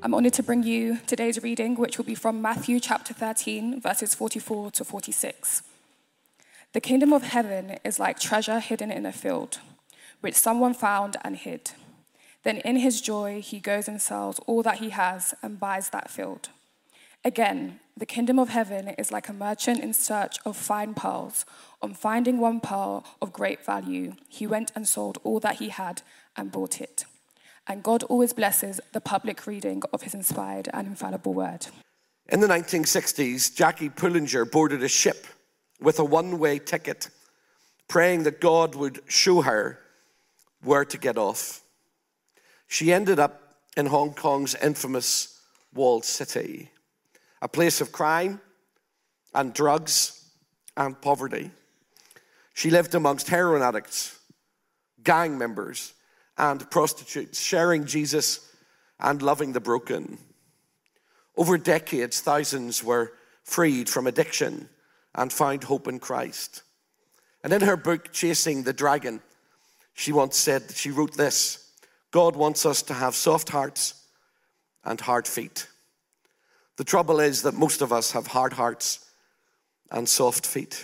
I'm honoured to bring you today's reading, which will be from Matthew chapter 13, verses 44 to 46. The kingdom of heaven is like treasure hidden in a field, which someone found and hid. Then in his joy, he goes and sells all that he has and buys that field. Again, the kingdom of heaven is like a merchant in search of fine pearls. On finding one pearl of great value, he went and sold all that he had and bought it. And God always blesses the public reading of his inspired and infallible word. In the 1960s, Jackie Pullinger boarded a ship with a one-way ticket, praying that God would show her where to get off. She ended up in Hong Kong's infamous walled city, a place of crime and drugs and poverty. She lived amongst heroin addicts, gang members, and prostitutes, sharing Jesus and loving the broken. Over decades, thousands were freed from addiction and found hope in Christ. And in her book, Chasing the Dragon, she once said, she wrote this: God wants us to have soft hearts and hard feet. The trouble is that most of us have hard hearts and soft feet.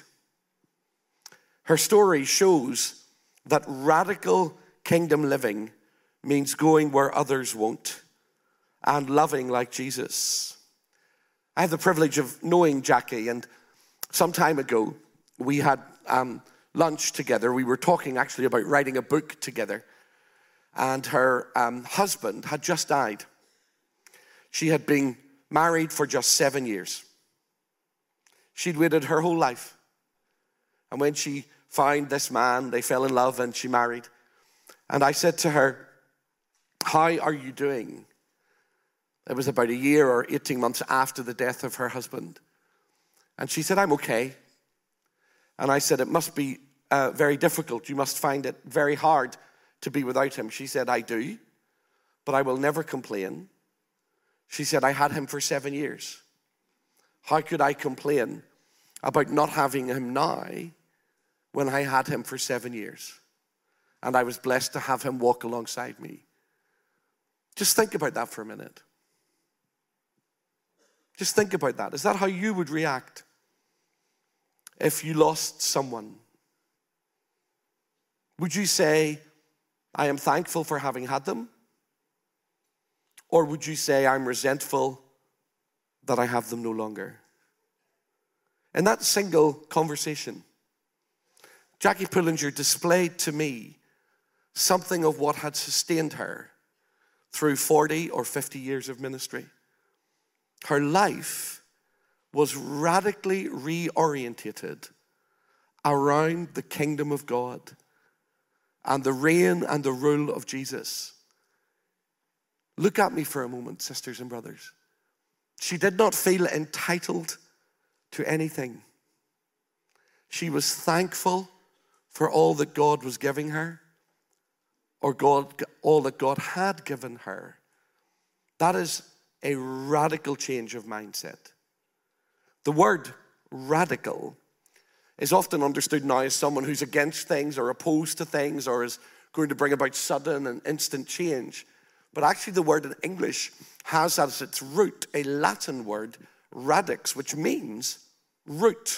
Her story shows that radical kingdom living means going where others won't and loving like Jesus. I have the privilege of knowing Jackie, and some time ago we had lunch together. We were talking actually about writing a book together, and her husband had just died. She had been married for just 7 years. She'd waited her whole life, and when she found this man, they fell in love and she married. And I said to her, how are you doing? It was about a year or 18 months after the death of her husband. And she said, I'm okay. And I said, it must be very difficult. You must find it very hard to be without him. She said, I do, but I will never complain. She said, I had him for 7 years. How could I complain about not having him now when I had him for 7 years? And I was blessed to have him walk alongside me. Just think about that for a minute. Just think about that. Is that how you would react if you lost someone? Would you say, I am thankful for having had them? Or would you say, I'm resentful that I have them no longer? In that single conversation, Jackie Pullinger displayed to me something of what had sustained her through 40 or 50 years of ministry. Her life was radically reorientated around the kingdom of God and the reign and the rule of Jesus. Look at me for a moment, sisters and brothers. She did not feel entitled to anything. She was thankful for all that God was giving her, or all that God had given her. That is a radical change of mindset. The word radical is often understood now as someone who's against things or opposed to things or is going to bring about sudden and instant change. But actually the word in English has as its root a Latin word, radix, which means root.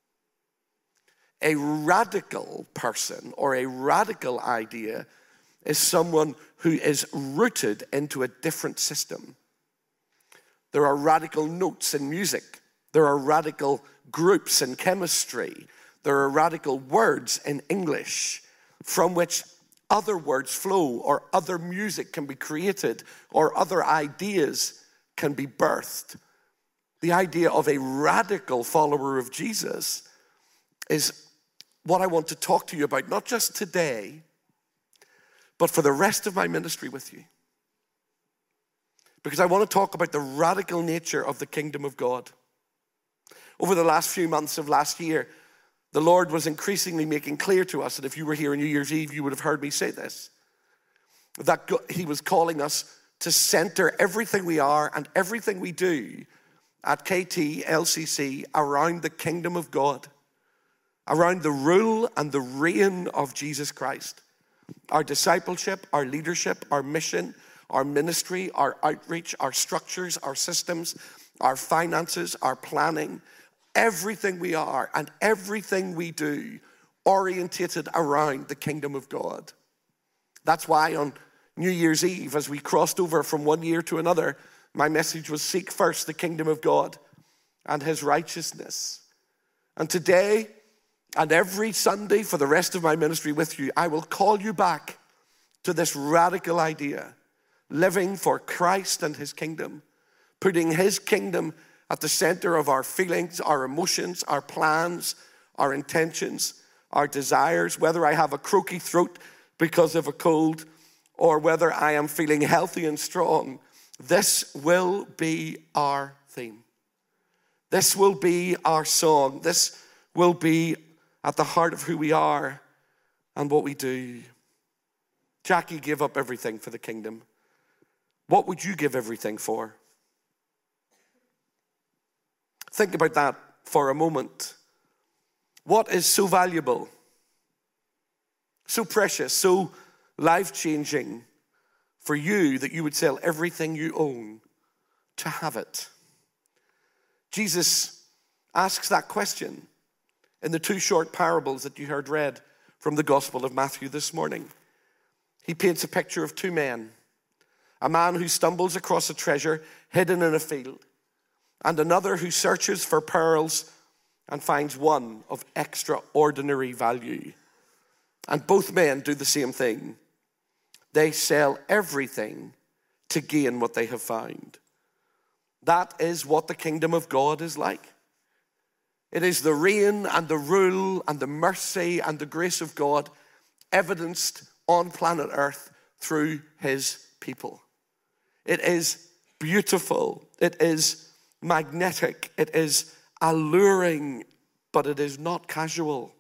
A radical person or a radical idea is someone who is rooted into a different system. There are radical notes in music. There are radical groups in chemistry. There are radical words in English from which other words flow, or other music can be created, or other ideas can be birthed. The idea of a radical follower of Jesus is what I want to talk to you about, not just today, but for the rest of my ministry with you. Because I want to talk about the radical nature of the kingdom of God. Over the last few months of last year, the Lord was increasingly making clear to us, and if you were here on New Year's Eve, you would have heard me say this, that he was calling us to center everything we are and everything we do at KT, LCC, around the kingdom of God, around the rule and the reign of Jesus Christ. Our discipleship, our leadership, our mission, our ministry, our outreach, our structures, our systems, our finances, our planning, everything we are and everything we do orientated around the kingdom of God. That's why on New Year's Eve, as we crossed over from one year to another, my message was seek first the kingdom of God and his righteousness. And today and every Sunday for the rest of my ministry with you, I will call you back to this radical idea, living for Christ and his kingdom, putting his kingdom at the center of our feelings, our emotions, our plans, our intentions, our desires, whether I have a croaky throat because of a cold or whether I am feeling healthy and strong. This will be our theme. This will be our song. This will be at the heart of who we are and what we do. Jackie gave up everything for the kingdom. What would you give everything for? Think about that for a moment. What is so valuable, so precious, so life-changing for you that you would sell everything you own to have it? Jesus asks that question in the two short parables that you heard read from the Gospel of Matthew this morning. He paints a picture of two men, a man who stumbles across a treasure hidden in a field, and another who searches for pearls and finds one of extraordinary value. And both men do the same thing. They sell everything to gain what they have found. That is what the kingdom of God is like. It is the reign and the rule and the mercy and the grace of God evidenced on planet Earth through his people. It is beautiful. It is magnetic. It is alluring, but it is not casual.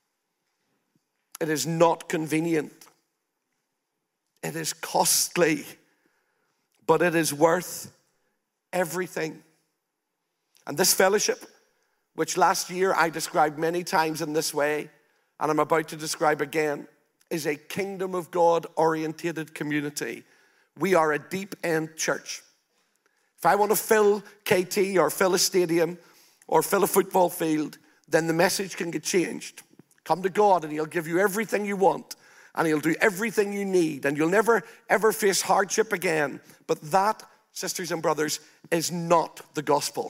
It is not convenient. It is costly, but it is worth everything. And this fellowship, which last year I described many times in this way, and I'm about to describe again, is a kingdom of God orientated community. We are a deep end church. If I want to fill KT or fill a stadium or fill a football field, then the message can get changed. Come to God and he'll give you everything you want and he'll do everything you need and you'll never ever face hardship again. But that, sisters and brothers, is not the gospel.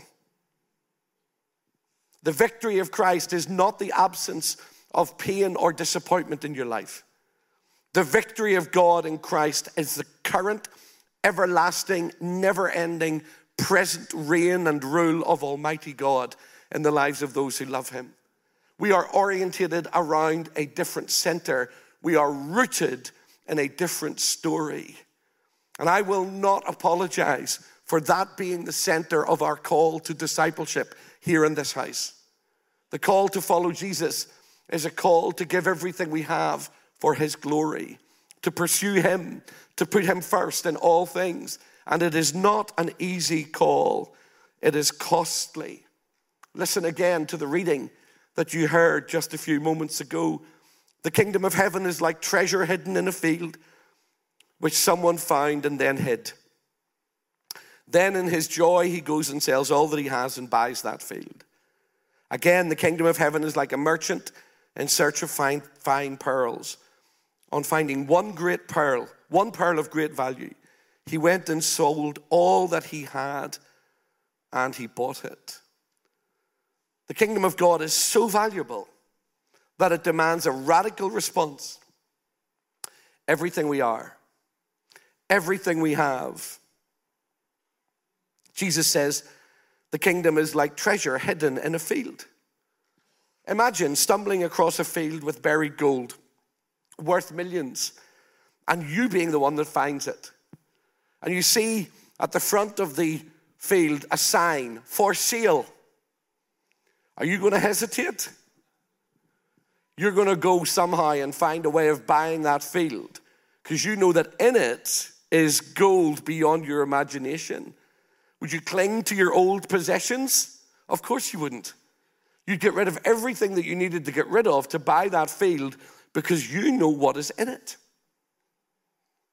The victory of Christ is not the absence of pain or disappointment in your life. The victory of God in Christ is the current, everlasting, never-ending, present reign and rule of Almighty God in the lives of those who love him. We are orientated around a different center. We are rooted in a different story. And I will not apologize for that being the center of our call to discipleship here in this house. The call to follow Jesus is a call to give everything we have for his glory, to pursue him, to put him first in all things. And it is not an easy call. It is costly. Listen again to the reading that you heard just a few moments ago. The kingdom of heaven is like treasure hidden in a field, which someone found and then hid. Then in his joy, he goes and sells all that he has and buys that field. Again, the kingdom of heaven is like a merchant in search of fine pearls. On finding one pearl of great value, he went and sold all that he had and he bought it. The kingdom of God is so valuable that it demands a radical response. Everything we are, everything we have. Jesus says the kingdom is like treasure hidden in a field. Imagine stumbling across a field with buried gold, worth millions, and you being the one that finds it. And you see at the front of the field a sign, for sale. Are you going to hesitate? You're going to go somehow and find a way of buying that field because you know that in it is gold beyond your imagination. Would you cling to your old possessions? Of course you wouldn't. You'd get rid of everything that you needed to get rid of to buy that field because you know what is in it.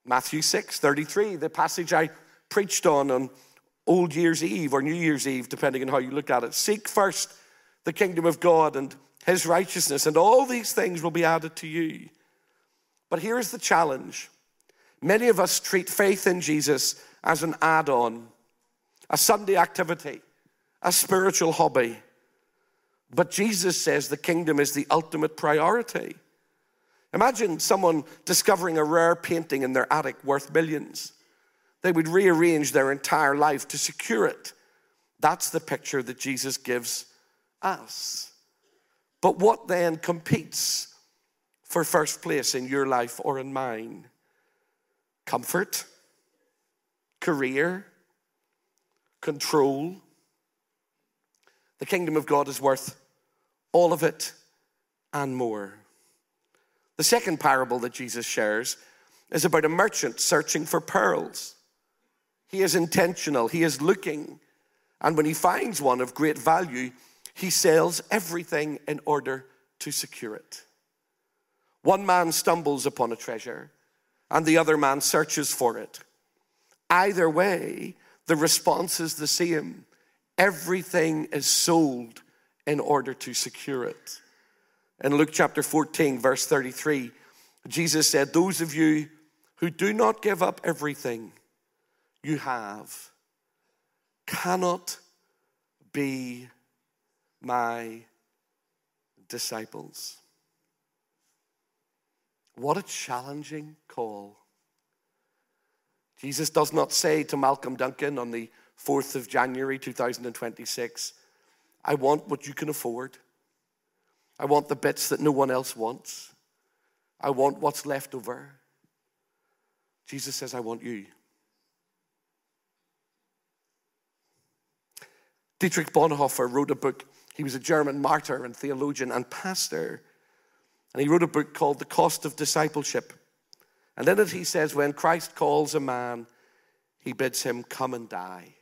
Matthew 6:33, the passage I preached on Old Year's Eve or New Year's Eve, depending on how you look at it. Seek first the kingdom of God and his righteousness, and all these things will be added to you. But here's the challenge. Many of us treat faith in Jesus as an add-on, a Sunday activity, a spiritual hobby. But Jesus says the kingdom is the ultimate priority. Imagine someone discovering a rare painting in their attic worth millions. They would rearrange their entire life to secure it. That's the picture that Jesus gives us. But what then competes for first place in your life or in mine? Comfort, career, control. The kingdom of God is worth all of it and more. The second parable that Jesus shares is about a merchant searching for pearls. He is intentional, he is looking, and when he finds one of great value, he sells everything in order to secure it. One man stumbles upon a treasure, and the other man searches for it. Either way, the response is the same. Everything is sold in order to secure it. In Luke chapter 14, verse 33, Jesus said, "Those of you who do not give up everything you have cannot be my disciples." What a challenging call. Jesus does not say to Malcolm Duncan on the 4th of January 2026, "I want what you can afford. I want the bits that no one else wants. I want what's left over." Jesus says, "I want you." Dietrich Bonhoeffer wrote a book. He was a German martyr and theologian and pastor. And he wrote a book called The Cost of Discipleship. And in it he says, when Christ calls a man, he bids him come and die.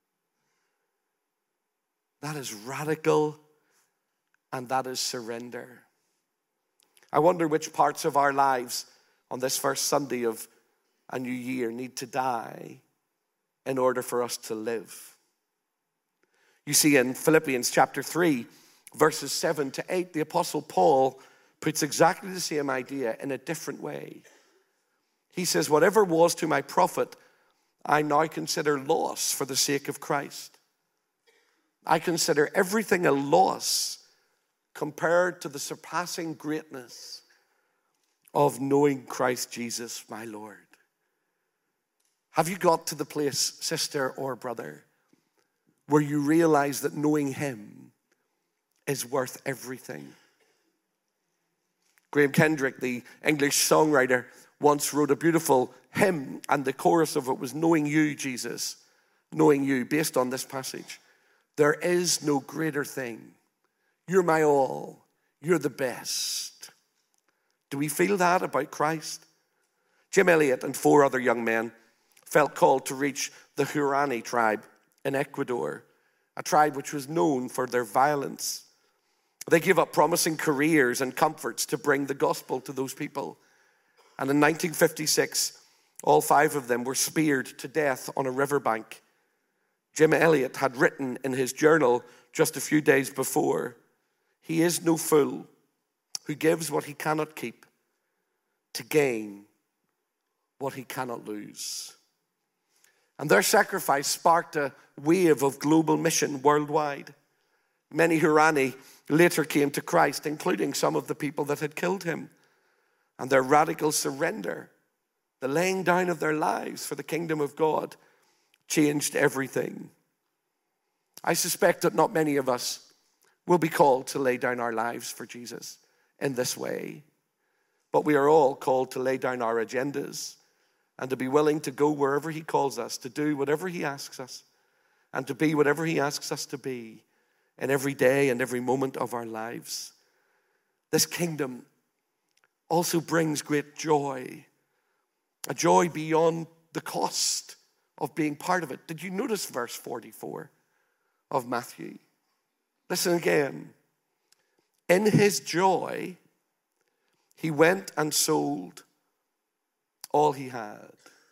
That is radical, and that is surrender. I wonder which parts of our lives on this first Sunday of a new year need to die in order for us to live. You see, in Philippians chapter 3, verses 7 to 8, the Apostle Paul puts exactly the same idea in a different way. He says, "Whatever was to my profit, I now consider loss for the sake of Christ. I consider everything a loss compared to the surpassing greatness of knowing Christ Jesus, my Lord." Have you got to the place, sister or brother, where you realize that knowing him is worth everything? Graham Kendrick, the English songwriter, once wrote a beautiful hymn, and the chorus of it was "Knowing you, Jesus, knowing you," based on this passage. There is no greater thing. You're my all. You're the best. Do we feel that about Christ? Jim Elliot and 4 other young men felt called to reach the Huaorani tribe in Ecuador, a tribe which was known for their violence. They gave up promising careers and comforts to bring the gospel to those people. And in 1956, all 5 of them were speared to death on a riverbank. Jim Elliot had written in his journal just a few days before, "He is no fool who gives what he cannot keep to gain what he cannot lose." And their sacrifice sparked a wave of global mission worldwide. Many Huaorani later came to Christ, including some of the people that had killed him. And their radical surrender, the laying down of their lives for the kingdom of God, changed everything. I suspect that not many of us will be called to lay down our lives for Jesus in this way. But we are all called to lay down our agendas and to be willing to go wherever he calls us, to do whatever he asks us, and to be whatever he asks us to be in every day and every moment of our lives. This kingdom also brings great joy, a joy beyond the cost of being part of it. Did you notice verse 44 of Matthew? Listen again. "In his joy, he went and sold all he had.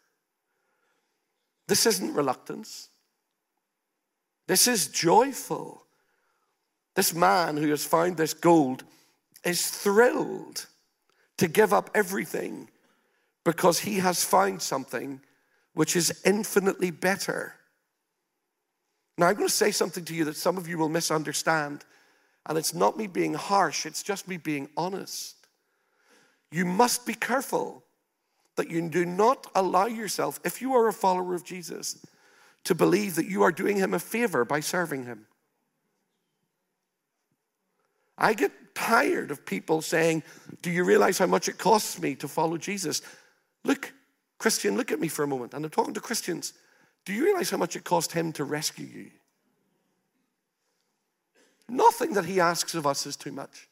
This isn't reluctance. This is joyful. This man who has found this gold is thrilled to give up everything because he has found something which is infinitely better. Now, I'm going to say something to you that some of you will misunderstand, and it's not me being harsh, it's just me being honest. You must be careful that you do not allow yourself, if you are a follower of Jesus, to believe that you are doing him a favor by serving him. I get tired of people saying, do you realize how much it costs me to follow Jesus? Look, Christian, look at me for a moment. And I'm talking to Christians. Do you realize how much it cost him to rescue you? Nothing that he asks of us is too much.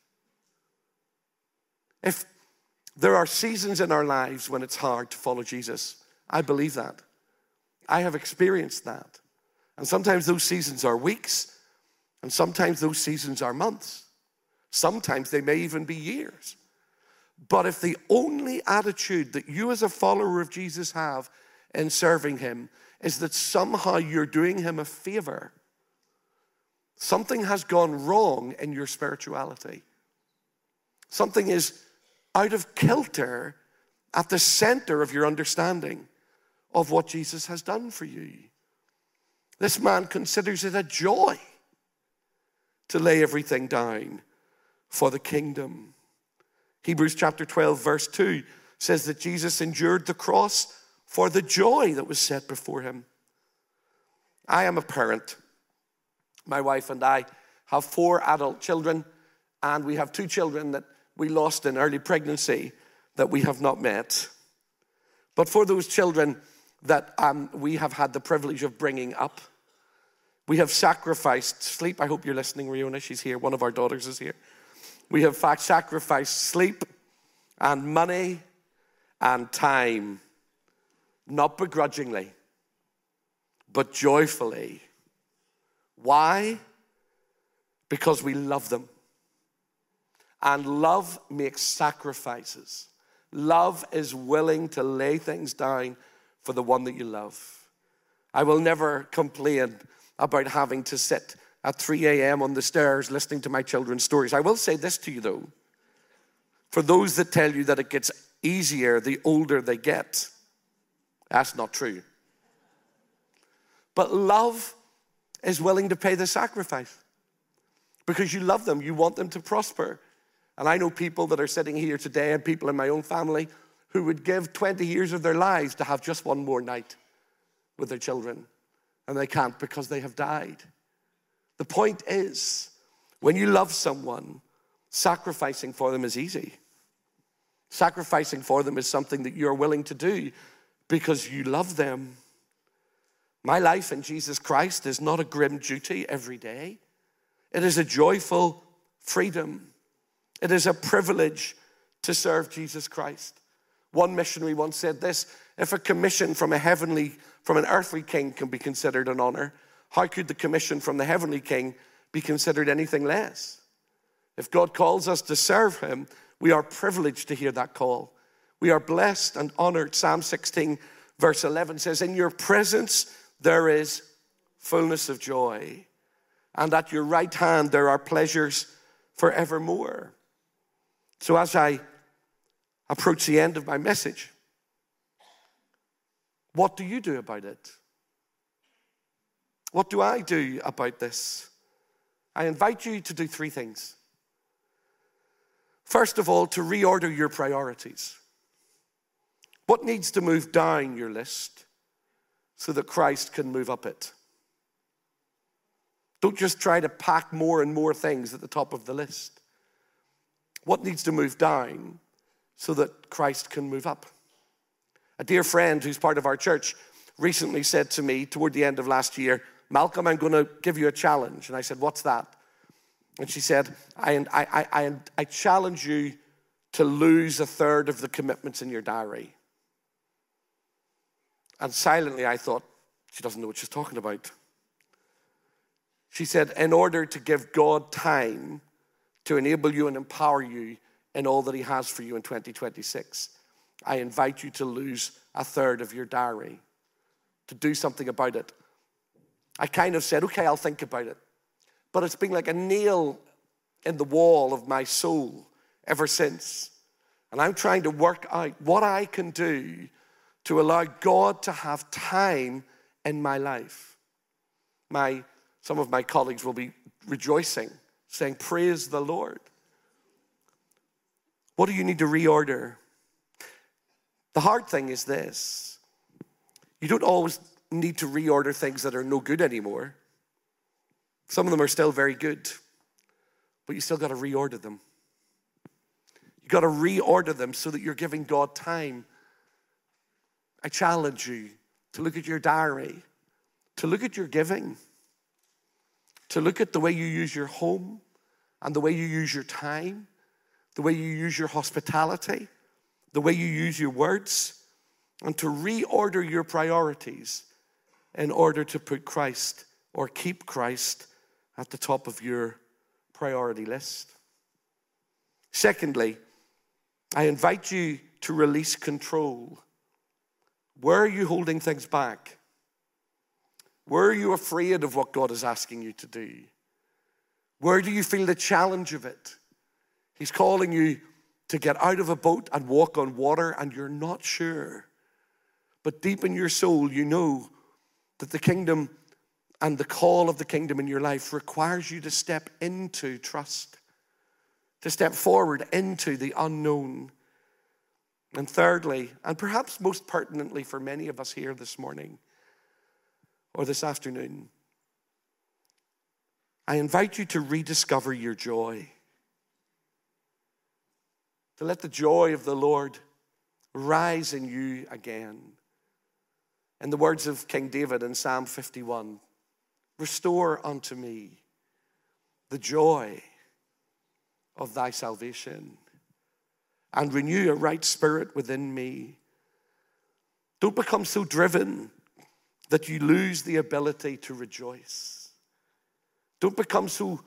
If there are seasons in our lives when it's hard to follow Jesus, I believe that. I have experienced that. And sometimes those seasons are weeks, and sometimes those seasons are months. Sometimes they may even be years. But if the only attitude that you as a follower of Jesus have in serving him is that somehow you're doing him a favor, something has gone wrong in your spirituality. Something is out of kilter at the center of your understanding of what Jesus has done for you. This man considers it a joy to lay everything down for the kingdom. Hebrews chapter 12, verse 2 says that Jesus endured the cross for the joy that was set before him. I am a parent. My wife and I have 4 adult children, and we have 2 children that we lost in early pregnancy that we have not met. But for those children that we have had the privilege of bringing up, we have sacrificed sleep. I hope you're listening, Riona. She's here. One of our daughters is here. We have sacrificed sleep and money and time, not begrudgingly, but joyfully. Why? Because we love them. And love makes sacrifices. Love is willing to lay things down for the one that you love. I will never complain about having to sit at 3 a.m. on the stairs listening to my children's stories. I will say this to you, though. For those that tell you that it gets easier the older they get, that's not true. But love is willing to pay the sacrifice because you love them. You want them to prosper. And I know people that are sitting here today and people in my own family who would give 20 years of their lives to have just one more night with their children. And they can't because they have died. The point is, when you love someone, sacrificing for them is easy. Sacrificing for them is something that you're willing to do because you love them. My life in Jesus Christ is not a grim duty every day. It is a joyful freedom. It is a privilege to serve Jesus Christ. One missionary once said this: if a commission from an earthly king can be considered an honor, how could the commission from the heavenly king be considered anything less? If God calls us to serve him, we are privileged to hear that call. We are blessed and honored. Psalm 16, verse 11 says, in your presence there is fullness of joy, and at your right hand there are pleasures forevermore. So as I approach the end of my message, what do you do about it? What do I do about this? I invite you to do 3 things. First of all, to reorder your priorities. What needs to move down your list so that Christ can move up it? Don't just try to pack more and more things at the top of the list. What needs to move down so that Christ can move up? A dear friend who's part of our church recently said to me toward the end of last year, Malcolm, I'm going to give you a challenge. And I said, what's that? And she said, I challenge you to lose 1/3 of the commitments in your diary. And silently I thought, she doesn't know what she's talking about. She said, in order to give God time to enable you and empower you in all that he has for you in 2026, I invite you to lose a third of your diary, to do something about it. I kind of said, okay, I'll think about it. But it's been like a nail in the wall of my soul ever since. And I'm trying to work out what I can do to allow God to have time in my life. Some of my colleagues will be rejoicing, saying, praise the Lord. What do you need to reorder? The hard thing is this. You don't always need to reorder things that are no good anymore. Some of them are still very good, but you still got to reorder them. You got to reorder them so that you're giving God time. I challenge you to look at your diary, to look at your giving, to look at the way you use your home and the way you use your time, the way you use your hospitality, the way you use your words, and to reorder your priorities in order to put Christ or keep Christ at the top of your priority list. Secondly, I invite you to release control. Where are you holding things back? Where are you afraid of what God is asking you to do? Where do you feel the challenge of it? He's calling you to get out of a boat and walk on water, and you're not sure. But deep in your soul, you know that the kingdom and the call of the kingdom in your life requires you to step into trust, to step forward into the unknown. And thirdly, and perhaps most pertinently for many of us here this morning or this afternoon, I invite you to rediscover your joy. To let the joy of the Lord rise in you again. In the words of King David in Psalm 51, restore unto me the joy of thy salvation and renew a right spirit within me. Don't become so driven that you lose the ability to rejoice. Don't become so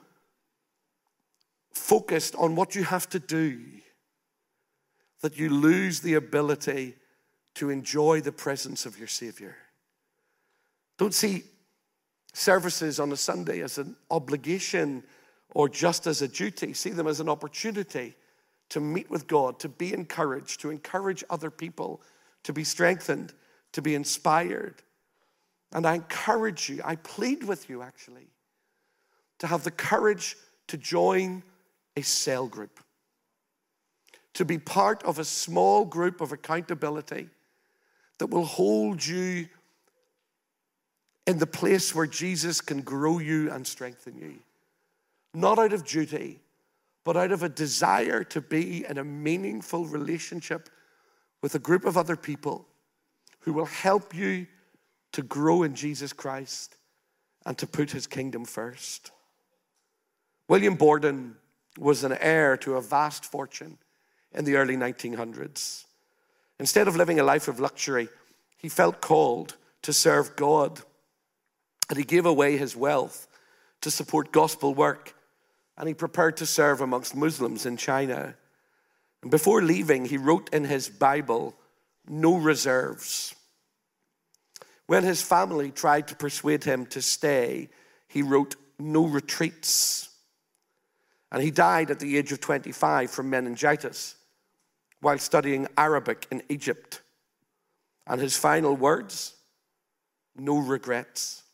focused on what you have to do that you lose the ability to enjoy the presence of your Savior. Don't see services on a Sunday as an obligation or just as a duty. See them as an opportunity to meet with God, to be encouraged, to encourage other people, to be strengthened, to be inspired. And I encourage you, I plead with you actually, to have the courage to join a cell group, to be part of a small group of accountability that will hold you in the place where Jesus can grow you and strengthen you. Not out of duty, but out of a desire to be in a meaningful relationship with a group of other people who will help you to grow in Jesus Christ and to put his kingdom first. William Borden was an heir to a vast fortune in the early 1900s. Instead of living a life of luxury, he felt called to serve God. And he gave away his wealth to support gospel work. And he prepared to serve amongst Muslims in China. And before leaving, he wrote in his Bible, "No reserves." When his family tried to persuade him to stay, he wrote, "No retreats." And he died at the age of 25 from meningitis while studying Arabic in Egypt. And his final words, no regrets,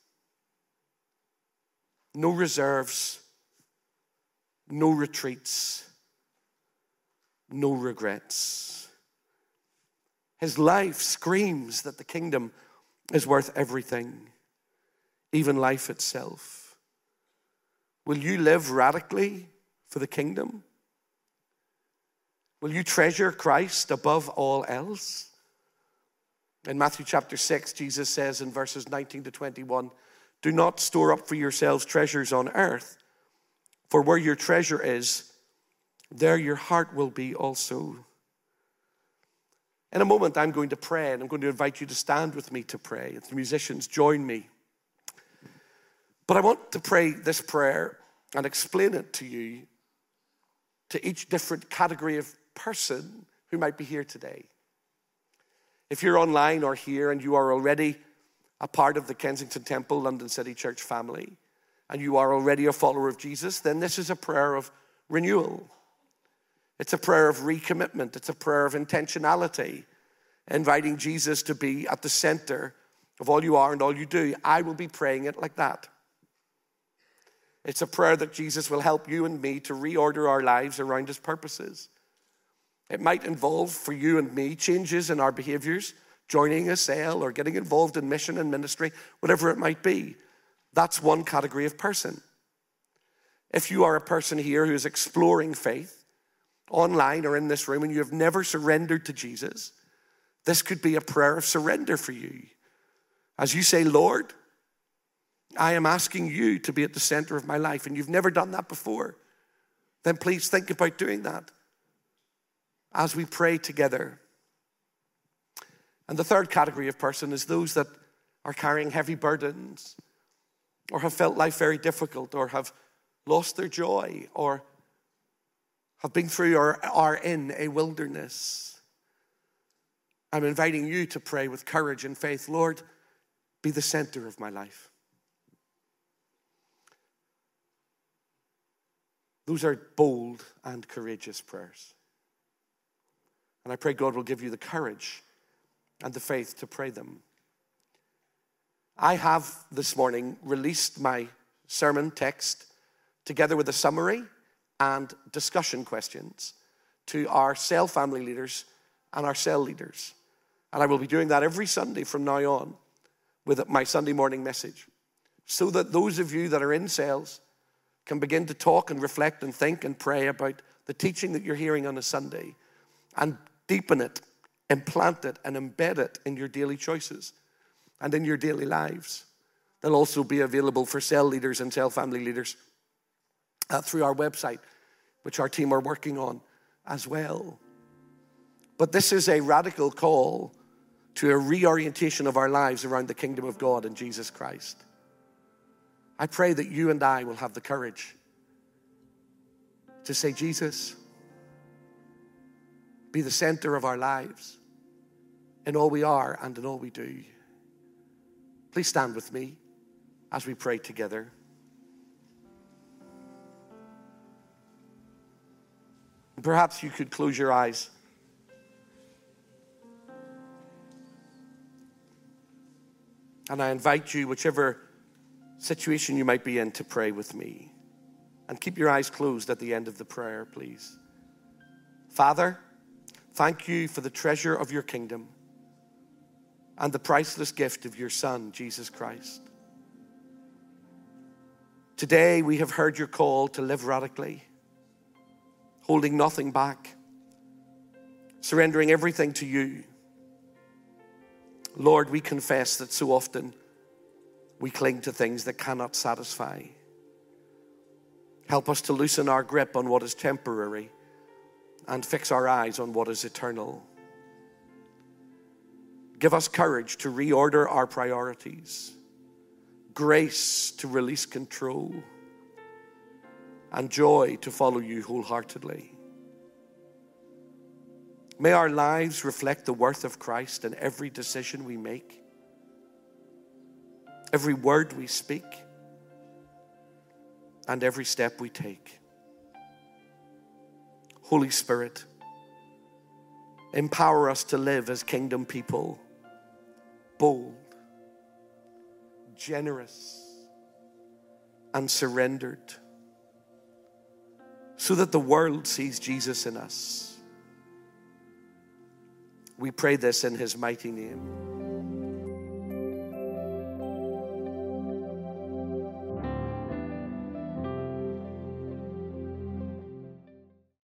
no reserves, no retreats, no regrets. His life screams that the kingdom is worth everything, even life itself. Will you live radically for the kingdom? Will you treasure Christ above all else? In Matthew chapter 6, Jesus says in verses 19 to 21, "Do not store up for yourselves treasures on earth, for where your treasure is, there your heart will be also." In a moment, I'm going to pray, and I'm going to invite you to stand with me to pray. If the musicians join me. But I want to pray this prayer and explain it to you, to each different category of person who might be here today. If you're online or here and you are already a part of the Kensington Temple London City Church family, and you are already a follower of Jesus, then this is a prayer of renewal. It's a prayer of recommitment. It's a prayer of intentionality, inviting Jesus to be at the center of all you are and all you do. I will be praying it like that. It's a prayer that Jesus will help you and me to reorder our lives around his purposes. It might involve, for you and me, changes in our behaviors, joining a cell or getting involved in mission and ministry, whatever it might be. That's one category of person. If you are a person here who is exploring faith, online or in this room, and you have never surrendered to Jesus, this could be a prayer of surrender for you. As you say, Lord, I am asking you to be at the center of my life, and you've never done that before, then please think about doing that as we pray together. And the third category of person is those that are carrying heavy burdens, or have felt life very difficult, or have lost their joy, or have been through or are in a wilderness. I'm inviting you to pray with courage and faith. Lord, be the center of my life. Those are bold and courageous prayers. And I pray God will give you the courage and the faith to pray them. I have this morning released my sermon text together with a summary and discussion questions to our cell family leaders and our cell leaders. And I will be doing that every Sunday from now on with my Sunday morning message, so that those of you that are in cells can begin to talk and reflect and think and pray about the teaching that you're hearing on a Sunday and deepen it, implant it, and embed it in your daily choices and in your daily lives. They'll also be available for cell leaders and cell family leaders through our website, which our team are working on as well. But this is a radical call to a reorientation of our lives around the kingdom of God in Jesus Christ. I pray that you and I will have the courage to say, Jesus, be the center of our lives in all we are and in all we do. Please stand with me as we pray together. Perhaps you could close your eyes. And I invite you, whichever situation you might be in, to pray with me. And keep your eyes closed at the end of the prayer, please. Father, thank you for the treasure of your kingdom and the priceless gift of your Son, Jesus Christ. Today we have heard your call to live radically, holding nothing back, surrendering everything to you. Lord, we confess that so often we cling to things that cannot satisfy. Help us to loosen our grip on what is temporary and fix our eyes on what is eternal. Give us courage to reorder our priorities, grace to release control, and joy to follow you wholeheartedly. May our lives reflect the worth of Christ in every decision we make, every word we speak, and every step we take. Holy Spirit, empower us to live as kingdom people, bold, generous, and surrendered, so that the world sees Jesus in us. We pray this in his mighty name.